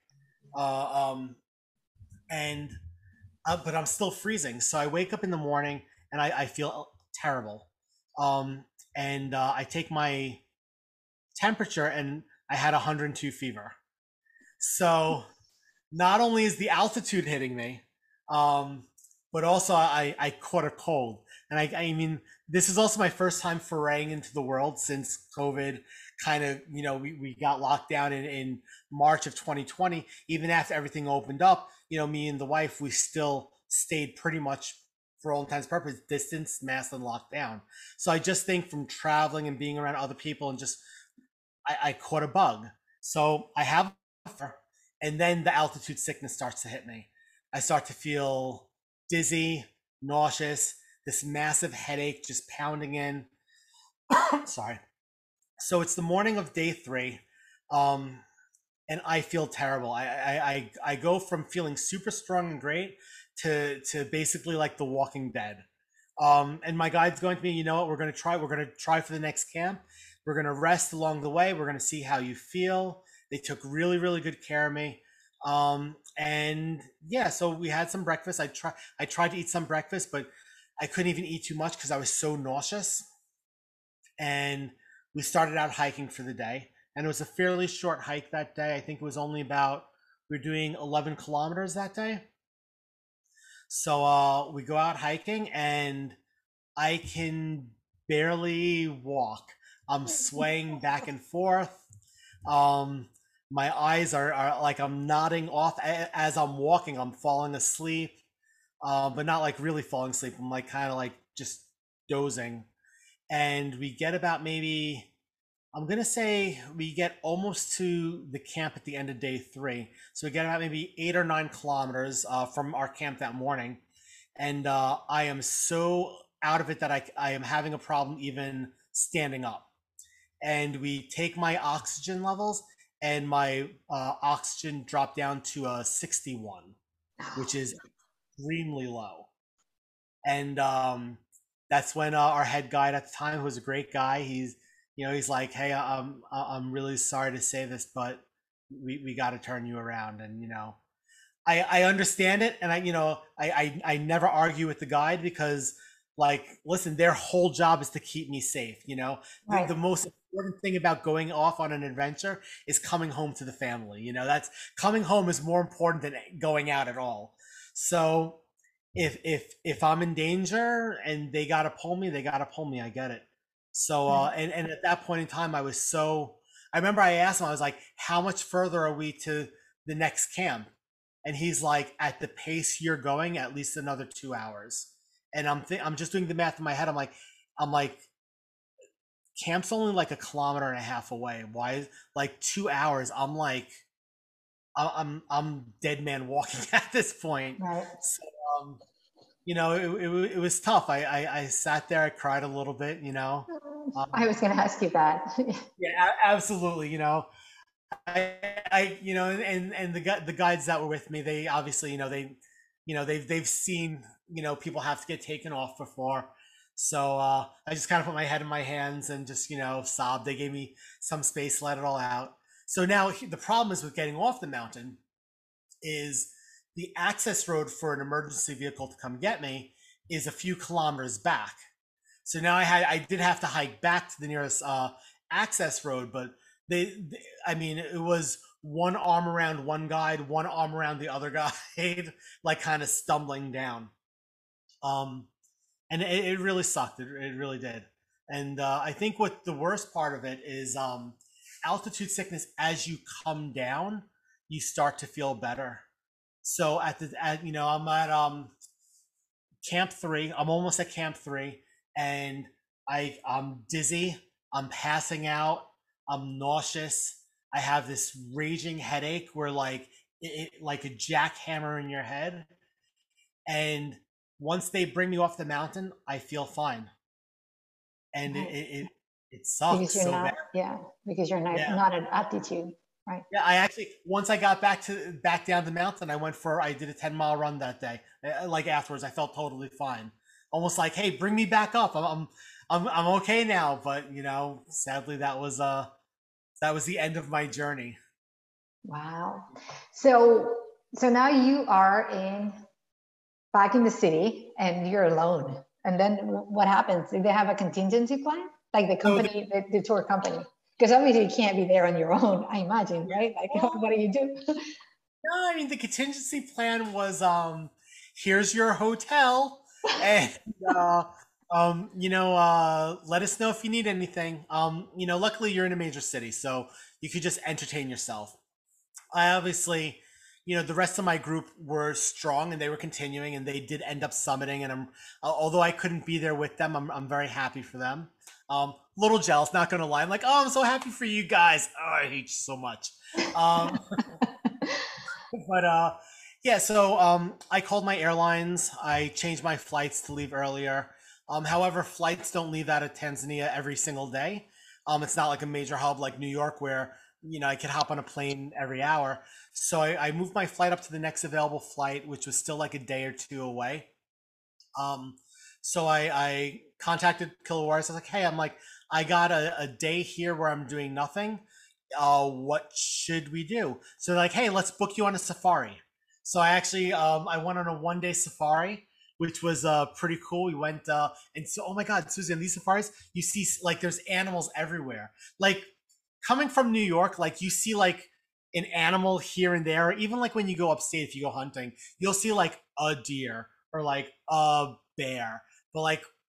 And but I'm still freezing. So I wake up in the morning and I feel terrible. And I take my temperature and I had 102 fever. So not only is the altitude hitting me, but also I caught a cold. And I mean, this is also my first time foraying into the world since COVID kind of, we got locked down in March of 2020. Even after everything opened up, me and the wife, we still stayed pretty much, for all intents and purposes, distance, masked, and locked down. So I just think from traveling and being around other people and just, I caught a bug. So I have, and then the altitude sickness starts to hit me. I start to feel dizzy, nauseous, this massive headache just pounding in. Sorry. So it's the morning of day 3, and I feel terrible. I go from feeling super strong and great to basically like The Walking Dead. And my guide's going to me, you know what, we're going to try for the next camp. We're going to rest along the way. We're going to see how you feel. They took really, really good care of me. And yeah, so we had some breakfast. I tried to eat some breakfast, but I couldn't even eat too much because I was so nauseous. And we started out hiking for the day. And it was a fairly short hike that day. I think it was only we were doing 11 kilometers that day. So we go out hiking and I can barely walk. I'm swaying back and forth. Um, my eyes are like I'm nodding off as I'm walking. I'm falling asleep, but not like really falling asleep. I'm like kind of like just dozing. And we get about maybe, I'm gonna say we get almost to the camp at the end of day 3. So we get about maybe 8 or 9 kilometers from our camp that morning, and I am so out of it that I am having a problem even standing up. And we take my oxygen levels, and my oxygen dropped down to a 61, which is extremely low. And that's when our head guide at the time, who was a great guy, he's like, hey, I'm really sorry to say this, but we got to turn you around. And I understand it, and I never argue with the guide, because, like, listen, their whole job is to keep me safe. Right. The most important thing about going off on an adventure is coming home to the family. That's coming home is more important than going out at all. So if I'm in danger and they gotta pull me, they gotta pull me. I get it. So and at that point in time, I remember I asked him, I was like, how much further are we to the next camp? And he's like, at the pace you're going, at least another 2 hours. And I'm just doing the math in my head. I'm like, camp's only like a kilometer and a half away. Why, like, 2 hours? I'm like, I'm dead man walking at this point. Right. So it was tough. I sat there, I cried a little bit. I was going to ask you that. Yeah, absolutely. And the guides that were with me, they obviously, they've seen, people have to get taken off before. So I just kind of put my head in my hands and just, sobbed. They gave me some space, let it all out. So now the problem is with getting off the mountain is the access road for an emergency vehicle to come get me is a few kilometers back. So now I did have to hike back to the nearest access road, but I mean, it was one arm around one guide, one arm around the other guide, like kind of stumbling down. And it really sucked. It really did. And I think what the worst part of it is, altitude sickness. As you come down, you start to feel better. So I'm at camp 3. I'm almost at camp 3, and I'm dizzy. I'm passing out. I'm nauseous. I have this raging headache where, like, like a jackhammer in your head. And once they bring me off the mountain, I feel fine. And it sucks Because you're so not, bad. yeah, because you're not at altitude, right? Yeah, I actually, once I got back down the mountain, I did a 10-mile run that day. Like, afterwards, I felt totally fine. Almost like, hey, bring me back up. I'm okay now. But sadly, that was the end of my journey. Wow. So now you are back in the city and you're alone. And then what happens? Do they have a contingency plan? Like the company, the tour company? Because obviously you can't be there on your own, I imagine, right? Like, what do you do? No, I mean, the contingency plan was, here's your hotel, and let us know if you need anything. Luckily you're in a major city, so you could just entertain yourself. I obviously, the rest of my group were strong and they were continuing, and they did end up summiting. And although I couldn't be there with them, I'm very happy for them. Little jealous, not gonna lie. I'm like, oh, I'm so happy for you guys. Oh, I hate you so much. But yeah, so I called my airlines. I changed my flights to leave earlier. However, flights don't leave out of Tanzania every single day. It's not like a major hub like New York where I could hop on a plane every hour. So I moved my flight up to the next available flight, which was still like a day or two away. So I contacted Killer Warriors. I was like, hey, I got a day here where I'm doing nothing. What should we do? So they're like, hey, let's book you on a safari. So I actually I went on a 1-day safari, which was pretty cool. We went and so, oh my God, Susie, on these safaris, you see, like, there's animals everywhere. Like, coming from New York, like, you see like an animal here and there. Even like when you go upstate, if you go hunting, you'll see like a deer or like a bear. But like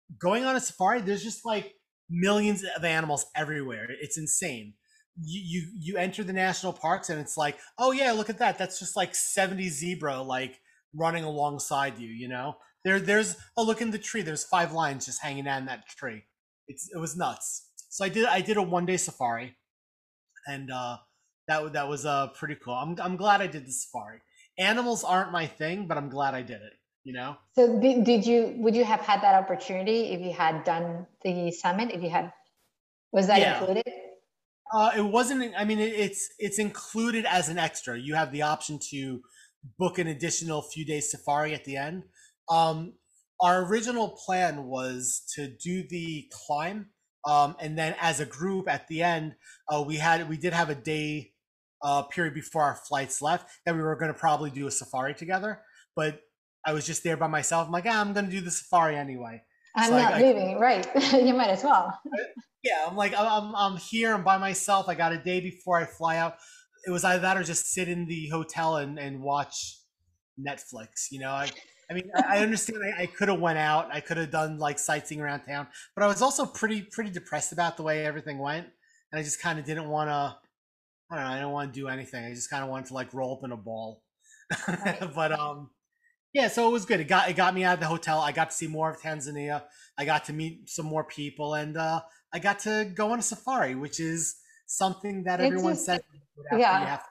going on a safari, there's just like millions of animals everywhere. It's insane. You enter the national parks and it's like, oh yeah, look at that. That's just like 70 zebra like running alongside you. You know, there's oh look in the tree. There's 5 lions just hanging out in that tree. It was nuts. So I did a 1 day safari, and that was pretty cool. I'm glad I did the safari. Animals aren't my thing, but I'm glad I did it. You know. So did you, would you have had that opportunity if you had done the summit? If you had, was that Yeah. included? It wasn't. I mean, it's included as an extra. You have the option to book an additional few days safari at the end. Um, our original plan was to do the climb, and then as a group at the end, we did have a day period before our flights left that we were going to probably do a safari together. But I was just there by myself. I'm like, I'm going to do the safari anyway. I'm So not leaving, right? You might as well. yeah, I'm like I'm here. I'm by myself. I got a day before I fly out. It was either that or just sit in the hotel and watch Netflix. You know, I mean, I understand. I could have went out. I could have done like sightseeing around town, but I was also pretty depressed about the way everything went, and I just kind of didn't want to. I don't know. I didn't want to do anything. I just kind of wanted to like roll up in a ball. Right. But yeah, so it was good. It got me out of the hotel. I got to see more of Tanzania. I got to meet some more people, and I got to go on a safari, which is something that It's everyone just, says after you yeah. have.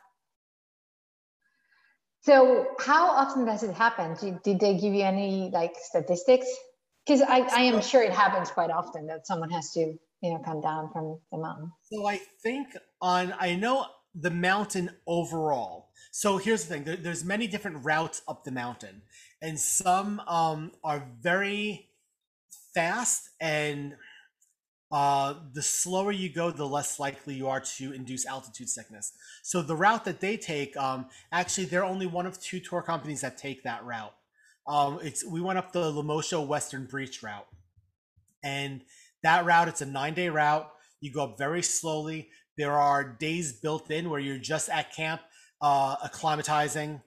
So how often does it happen? Did they give you any like statistics? Because I am So, sure it happens quite often that someone has to, you know, come down from the mountain. so I think I know the mountain overall. So here's the thing: there's many different routes up the mountain, and some are very fast and the slower you go, the less likely you are to induce altitude sickness. So the route that they take, actually, they're only one of 2 tour companies that take that route. It's we went up the Lemosho Western Breach route, and that route it's a 9 day route. You go up very slowly. There are days built in where you're just at camp, acclimatizing.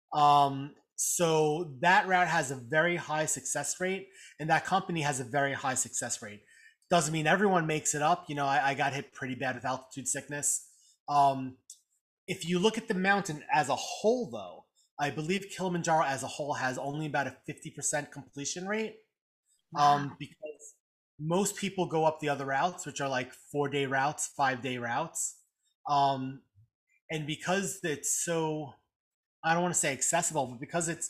So that route has a very high success rate, and that company has a very high success rate. Doesn't mean everyone makes it up. You know, I got hit pretty bad with altitude sickness. Um, if you look at the mountain as a whole, though, I believe Kilimanjaro as a whole has only about a 50% completion rate, Wow. because most people go up the other routes, which are like 4 day routes, 5 day routes. Um, and because it's so, I don't want to say accessible, but because it's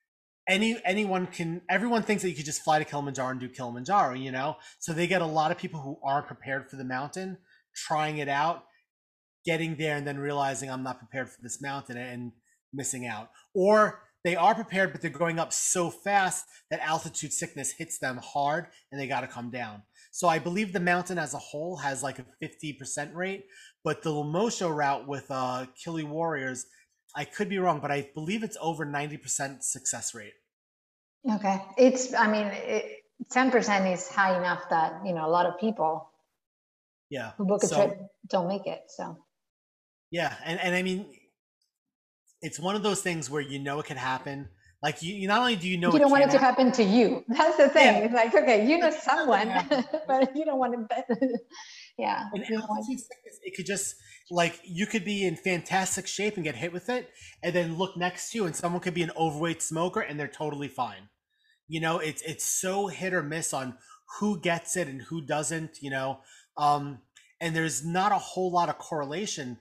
anyone can, everyone thinks that you could just fly to Kilimanjaro and do Kilimanjaro, you know? So they get a lot of people who aren't prepared for the mountain trying it out, getting there and then realizing I'm not prepared for this mountain and missing out. Or they are prepared, but they're going up so fast that altitude sickness hits them hard and they got to come down. So I believe the mountain as a whole has like a 50% rate, but the Lemosho route with Kili Warriors, I could be wrong, but I believe it's over 90% success rate. Okay. It's, I mean, 10% is high enough that, you know, a lot of people Yeah. who book a So trip don't make it. So yeah, and I mean, it's one of those things where you know it could happen. Like you not only do you know you it don't want can it to happen, happen to you. That's the thing. yeah, It's like, okay, you know it's not gonna someone, happen. but you don't want to, yeah, In you don't want, altitude sickness, it could just like you could be in fantastic shape and get hit with it, and then look next to you, and someone could be an overweight smoker and they're totally fine. You know, it's so hit or miss on who gets it and who doesn't. You know, um, and there's not a whole lot of correlation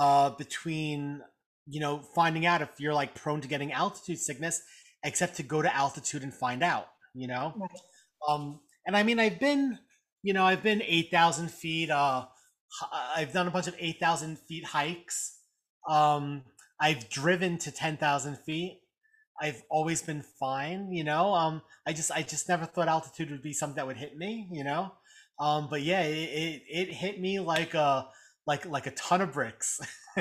between finding out if you're like prone to getting altitude sickness, except to go to altitude and find out. You know, right. and I mean, I've been 8,000 feet. I've done a bunch of 8,000 feet hikes. Um, I've driven to 10,000 feet. I've always been fine, you know. I just never thought altitude would be something that would hit me, you know. But yeah, it hit me like a ton of bricks.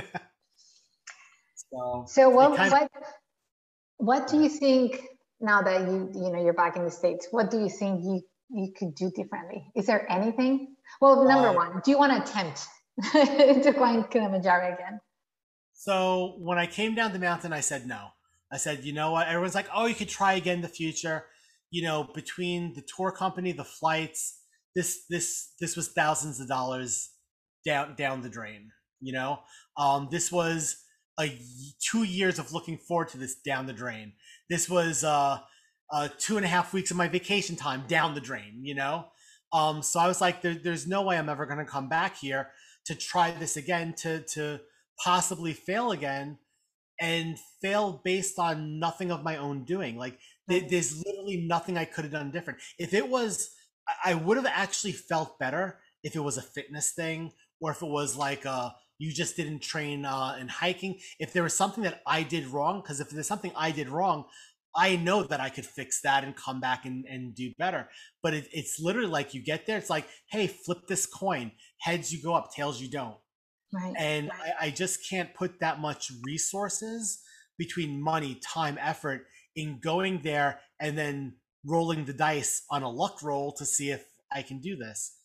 So So it kind of what do yeah. you think now that you know, you're back in the States, what do you think you could do differently? Is there anything? Well, number Uh, one, do you want to attempt to climb Kilimanjaro again? so when I came down the mountain, I said no. I said, you know what? Everyone's like, oh, you could try again in the future. between the tour company, the flights, this was thousands of dollars down the drain. This was 2 years of looking forward to this down the drain. This was 2.5 weeks of my vacation time down the drain. So I was like, there's no way I'm ever going to come back here to try this again, to possibly fail again, and fail based on nothing of my own doing. Like there's literally nothing I could have done different. If it was, I would have actually felt better if it was a fitness thing, or if it was like you just didn't train in hiking. If there was something that I did wrong, because if there's something I did wrong, I know that I could fix that and come back and do better. But it's literally like you get there, it's like, hey, flip this coin. Heads you go up, tails you don't. Right. And I just can't put that much resources between money, time, effort in going there and then rolling the dice on a luck roll to see if I can do this.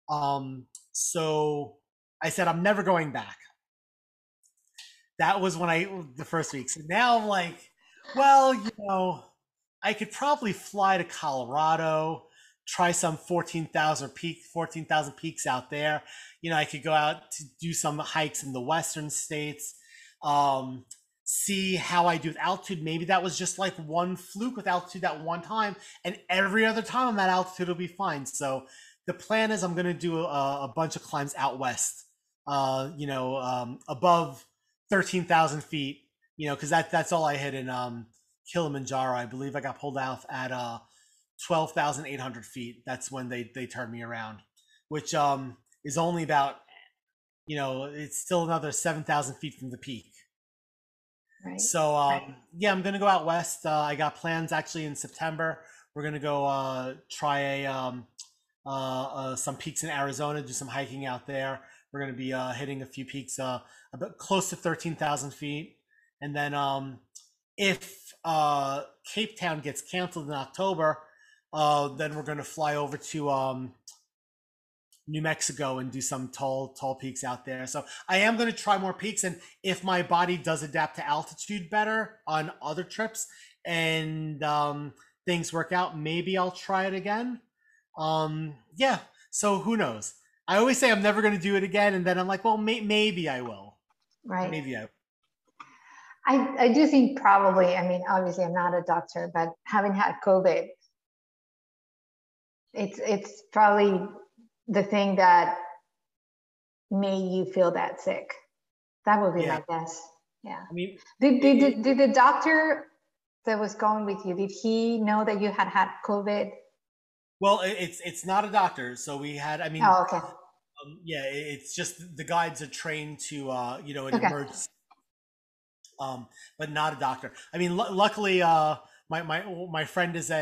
So I said, I'm never going back. That was the first week. So now I'm like, well, I could probably fly to Colorado, try some 14,000 peaks out there. I could go out to do some hikes in the western states, see how I do with altitude. Maybe that was just like one fluke with altitude that one time, and every other time I'm at altitude will be fine. So the plan is I'm going to do a bunch of climbs out west, above 13,000 feet, because that's all I hit in Kilimanjaro. I believe I got pulled out at 12,800 feet. That's when they turned me around, which is only about, it's still another 7,000 feet from the peak. Right. So yeah, I'm gonna go out west. I got plans actually in September. We're gonna go try some peaks in Arizona, do some hiking out there. We're gonna be hitting a few peaks about close to 13,000 feet, and then if Cape Town gets canceled in October, then we're gonna fly over to New Mexico and do some tall peaks out there. So I am going to try more peaks, and if my body does adapt to altitude better on other trips and things work out, maybe I'll try it again. Yeah, so who knows? I always say I'm never going to do it again, and then I'm like, well, maybe I will. Right. Maybe I will. I do think probably, obviously I'm not a doctor, but having had COVID, it's probably the thing that made you feel that sick. That would be my guess. Yeah. Did the doctor that was going with you, did he know that you had COVID? Well, it's not a doctor, so we had. Oh, okay. Yeah, it's just the guides are trained to an emergency, but not a doctor. Luckily, my friend is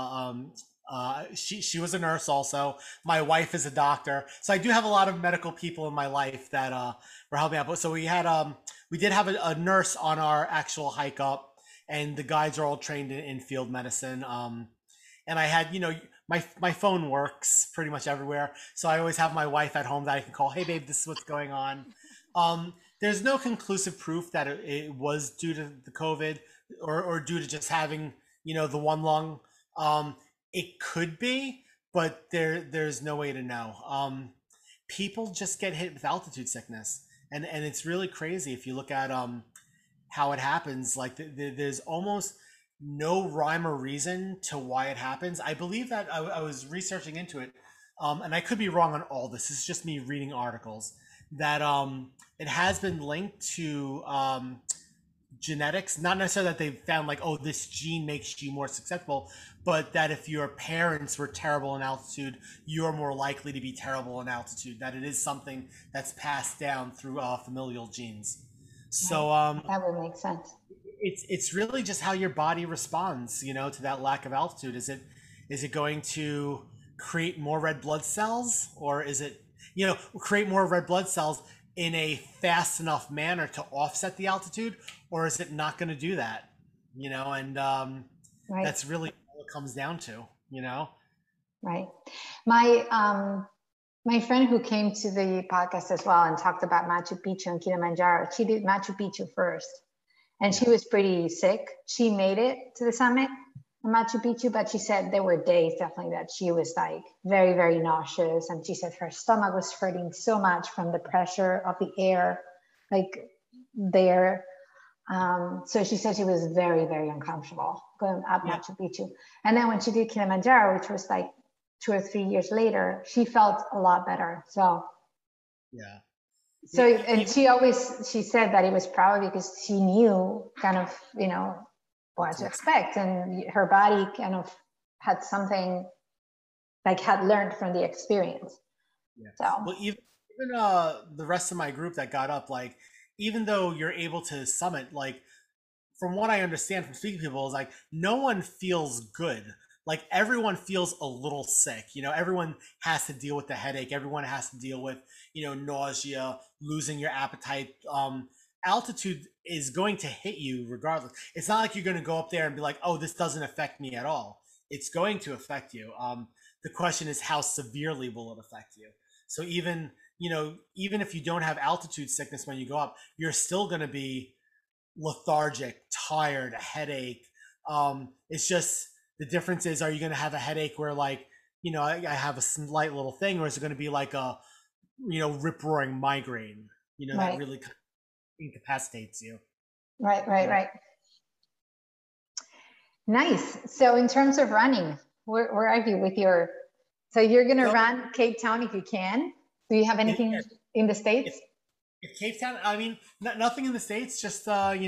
she was a nurse also. My wife is a doctor. So I do have a lot of medical people in my life that were helping out. So we did have a nurse on our actual hike up, and the guides are all trained in field medicine. And I had, my phone works pretty much everywhere. So I always have my wife at home that I can call, hey babe, this is what's going on. There's no conclusive proof that it was due to the COVID or due to just having, the one lung. It could be, but there's no way to know. People just get hit with altitude sickness, and it's really crazy if you look at how it happens. Like there's almost no rhyme or reason to why it happens. I believe that I was researching into it, and I could be wrong on all this. It's just me reading articles that it has been linked to genetics, not necessarily that they found like, oh, this gene makes you more susceptible, but that if your parents were terrible in altitude, you're more likely to be terrible in altitude, that it is something that's passed down through familial genes. So that would make sense. It's really just how your body responds, to that lack of altitude. Is it going to create more red blood cells, or is it, create more red blood cells in a fast enough manner to offset the altitude, or is it not going to do that? And right. That's really all it comes down to, Right. My friend who came to the podcast as well and talked about Machu Picchu and Kilimanjaro, she did Machu Picchu first, and she was pretty sick. She made it to the summit, Machu Picchu, but she said there were days definitely that she was like very, very nauseous. And she said her stomach was hurting so much from the pressure of the air, like there. So she said she was very, very uncomfortable going up Machu Picchu. And then when she did Kilimanjaro, which was like 2 or 3 years later, she felt a lot better. So yeah. So, and she said that it was probably because she knew kind of, what to expect. And her body kind of had something like had learned from the experience. Yeah. So, well, even the rest of my group that got up, like, even though you're able to summit, like, from what I understand from speaking to people, is like no one feels good. Like everyone feels a little sick. Everyone has to deal with the headache. Everyone has to deal with, nausea, losing your appetite. Altitude is going to hit you regardless. It's not like you're going to go up there and be like, oh, this doesn't affect me at all. It's going to affect you. The question is, how severely will it affect you? So even if you don't have altitude sickness when you go up, you're still going to be lethargic, tired, a headache. It's just the difference is, are you going to have a headache where like, I have a slight little thing, or is it going to be like a, rip roaring migraine, right. that really incapacitates you. Right. Nice. So in terms of running, where are you with so you're going to run Cape Town if you can? Do you have anything in the States? If Cape Town, I mean, nothing in the States, just,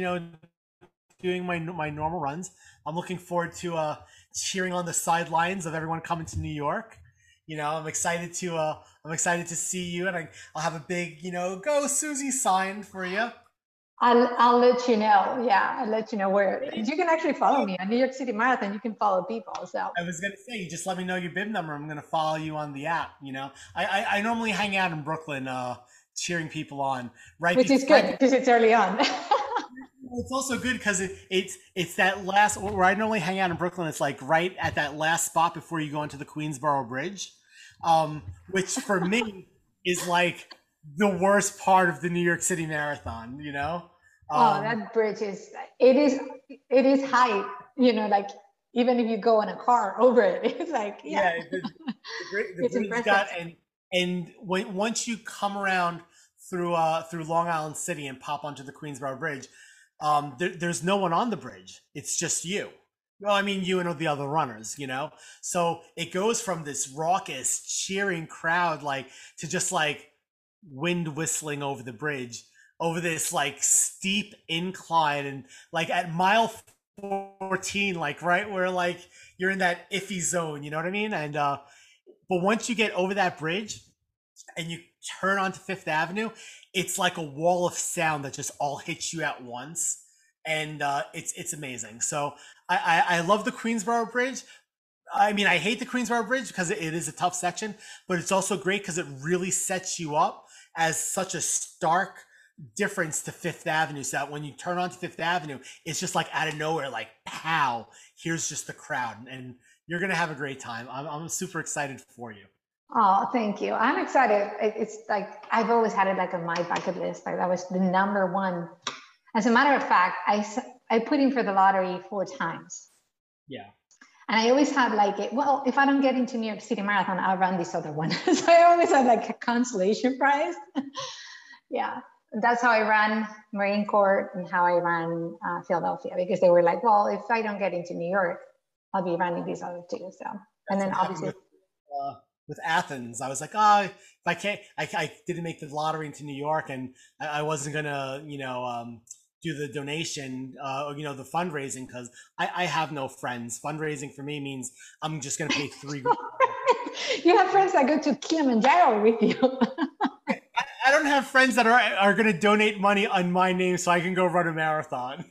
doing my normal runs. I'm looking forward to cheering on the sidelines of everyone coming to New York. I'm excited to see you, and I'll have a big, "Go Susie" sign for you. I'll let you know. Yeah, I'll let you know where. You can actually follow me on New York City Marathon. You can follow people. So I was gonna say, you just let me know your bib number. I'm gonna follow you on the app. I normally hang out in Brooklyn, cheering people on. Right, which is good because it's early on. It's also good because it's that last where I normally hang out in Brooklyn. It's like right at that last spot before you go into the Queensboro Bridge, which for me is like the worst part of the New York City Marathon. That bridge is high. Like even if you go in a car over it, it's like the it's bridge impressive. and once you come around through Long Island City and pop onto the Queensboro Bridge. There's no one on the bridge. It's just you. Well, I mean, you and the other runners, So it goes from this raucous, cheering crowd, like, to just like wind whistling over the bridge, over this like steep incline, and like at mile 14, like right where like you're in that iffy zone, you know what I mean? And but once you get over that bridge and you turn onto Fifth Avenue, it's like a wall of sound that just all hits you at once, and it's amazing. So I love the Queensboro Bridge. I mean, I hate the Queensboro Bridge because it is a tough section, but it's also great because it really sets you up as such a stark difference to Fifth Avenue. So that when you turn onto Fifth Avenue, it's just like out of nowhere, like pow, here's just the crowd, and you're gonna have a great time. I'm super excited for you. Oh, thank you. I'm excited. It's like, I've always had it like on my bucket list. Like that was the number one. As a matter of fact, I put in for the lottery 4 times. Yeah. And I always had like, if I don't get into New York City Marathon, I'll run this other one. So I always had like a consolation prize. Yeah. That's how I ran Marine Corps and how I ran Philadelphia, because they were like, well, if I don't get into New York, I'll be running these other 2. So, and then obviously with Athens, I was like, if I can't, I didn't make the lottery into New York, and I wasn't gonna, do the donation, the fundraising, because I have no friends. Fundraising for me means I'm just gonna pay $3. You have friends that go to Kilimanjaro with you. I don't have friends that are gonna donate money on my name so I can go run a marathon.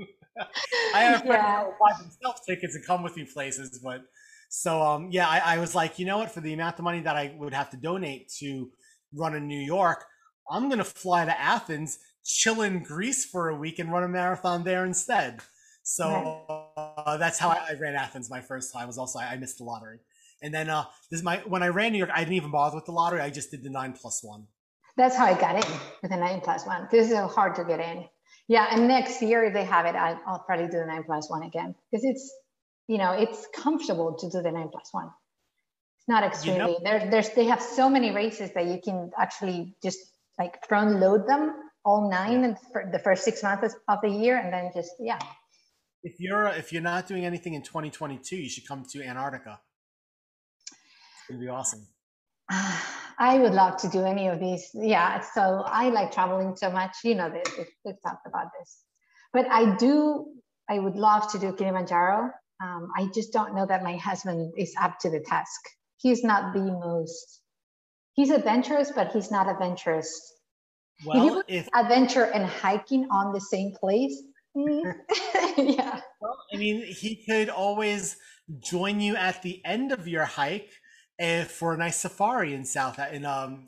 I have friends that will buy themselves tickets and come with me places, but. So, I was like, you know what, for the amount of money that I would have to donate to run in New York, I'm going to fly to Athens, chill in Greece for a week, and run a marathon there instead. So that's how I ran Athens my first time. Was also, I missed the lottery. And then when I ran New York, I didn't even bother with the lottery. I just did the 9+1. That's how I got in with the 9+1. This is hard to get in. Yeah. And next year, if they have it, I'll probably do the 9+1 again, because it's comfortable to do the 9+1. It's not extremely, they have so many races that you can actually just like front load them all 9 and the first 6 months of the year, and then just If you're not doing anything in 2022, you should come to Antarctica. It's gonna be awesome. I would love to do any of these. Yeah, so I like traveling so much. We've talked about this, but I would love to do Kilimanjaro. I just don't know that my husband is up to the task. He's not he's adventurous, but he's not adventurous. Well, if adventure and hiking on the same place, yeah. Well, I mean, he could always join you at the end of your hike for a nice safari in Tanzania.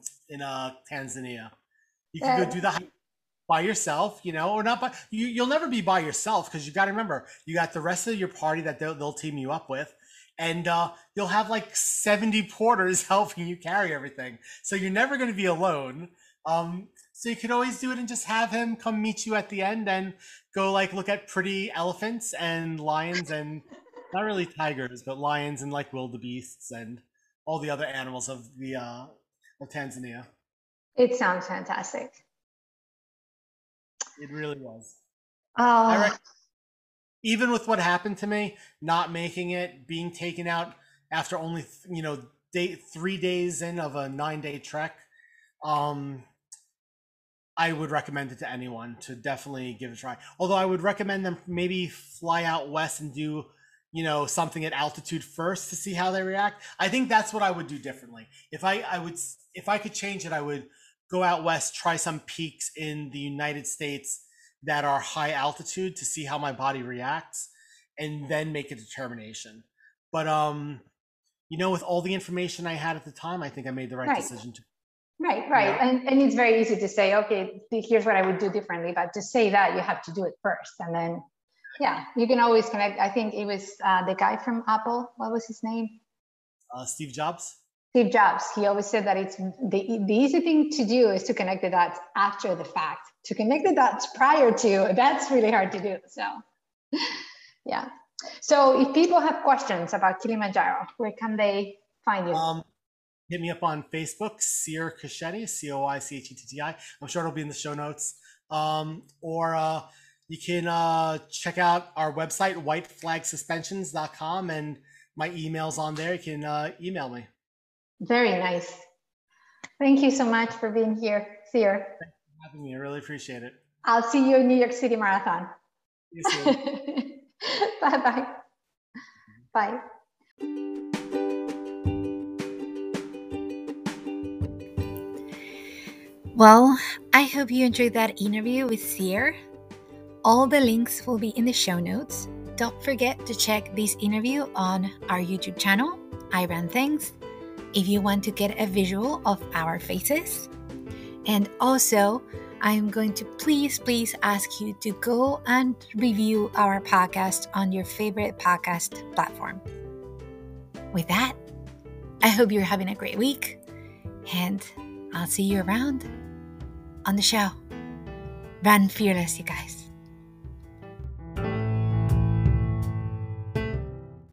You can go do the hike by yourself, or not by you'll never be by yourself, because you got to remember you got the rest of your party that they'll team you up with, and you'll have like 70 porters helping you carry everything, so you're never going to be alone. So you could always do it and just have him come meet you at the end and go like look at pretty elephants and lions, and not really tigers, but lions and like wildebeests and all the other animals of Tanzania. It sounds fantastic. It really was. Oh. Even with what happened to me, not making it, being taken out after only 3 days in of a 9-day trek, I would recommend it to anyone to definitely give it a try. Although I would recommend them maybe fly out west and do, something at altitude first to see how they react. I think that's what I would do differently. If I could change it, I would go out west, try some peaks in the United States that are high altitude to see how my body reacts, and then make a determination. But with all the information I had at the time, I think I made the right decision to. Right. And it's very easy to say, okay, here's what I would do differently. But to say that, you have to do it first. And then, you can always connect. I think it was the guy from Apple. What was his name? Steve Jobs. Steve Jobs. He always said that it's the easy thing to do is to connect the dots after the fact. To connect the dots prior to, that's really hard to do. So, yeah. So if people have questions about Kilimanjaro, where can they find you? Hit me up on Facebook, Cyr Cochetti, Coichetti. I'm sure it'll be in the show notes. Or you can check out our website, whiteflagsuspensions.com, and my email's on there. You can email me. Very nice. Thank you so much for being here, Cyr. Thanks for having me. I really appreciate it. I'll see you in New York City Marathon. See you soon. Bye-bye. Bye. Well, I hope you enjoyed that interview with Cyr. All the links will be in the show notes. Don't forget to check this interview on our YouTube channel, I Ran Things, if you want to get a visual of our faces. And also, I'm going to please ask you to go and review our podcast on your favorite podcast platform. With that, I hope you're having a great week, and I'll see you around on the show. Run fearless, you guys.